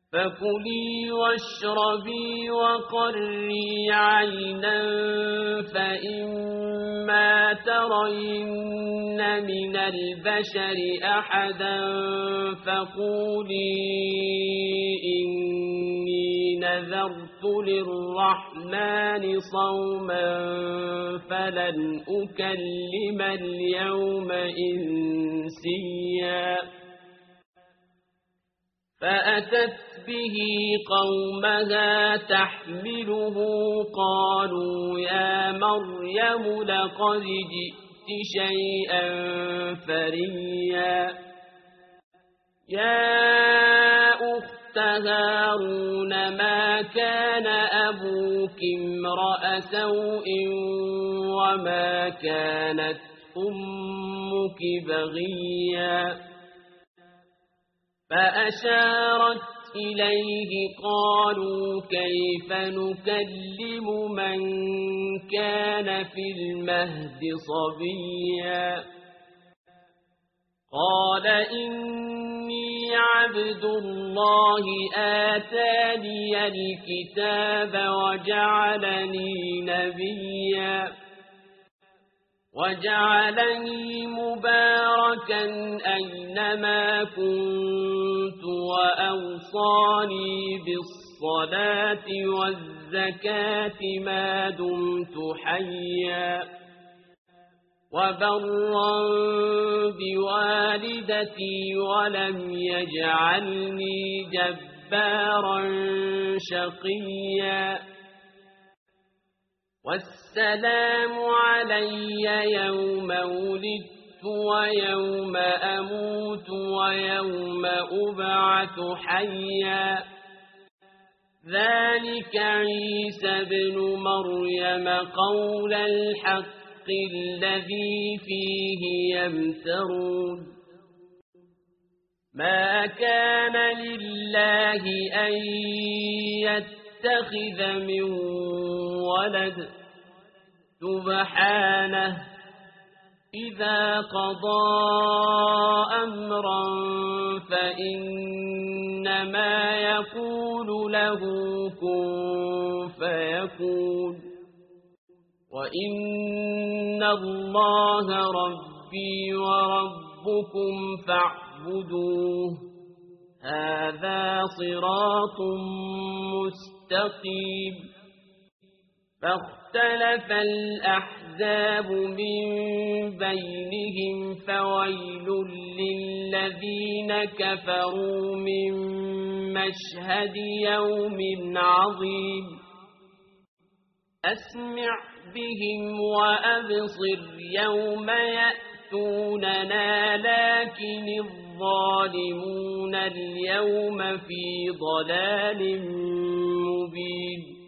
فكلي واشربي وقري عينا فإما ترين من البشر أحدا فقولي إني نذرت للرحمن صوما فلن أكلم اليوم إنسيا فأتت به قومها تحمله قالوا يا مريم لقد جئت شيئا فريا يا أخت هارون ما كان أبوك امرأ سوء وما كانت أمك بغيا فأشارت إليه قالوا كيف نكلم من كان في المهد صبيا قال إني عبد الله آتاني الكتاب وجعلني نبيا وجعلني مباركا أينما كنت وأوصاني بالصلاة والزكاة ما دمت حيا وبرا بوالدتي ولم يجعلني جبارا شقيا والسلام علي يوم ولدت ويوم أموت ويوم أبعث حيا ذلك عيسى بن مريم قول الحق الذي فيه يمترون ما كان لله أن يتخذ من ولد سبحانه إذا قضى أمرا فإنما يقول له كن فيكون وإن الله ربي وربكم فاعبدوه هذا صراط مستقيم فاختلف الأحزاب من بينهم فويل للذين كفروا من مشهد يوم عظيم أسمع بهم وأبصر يوم يأتوننا لكن الظالمون اليوم في ضلال مبين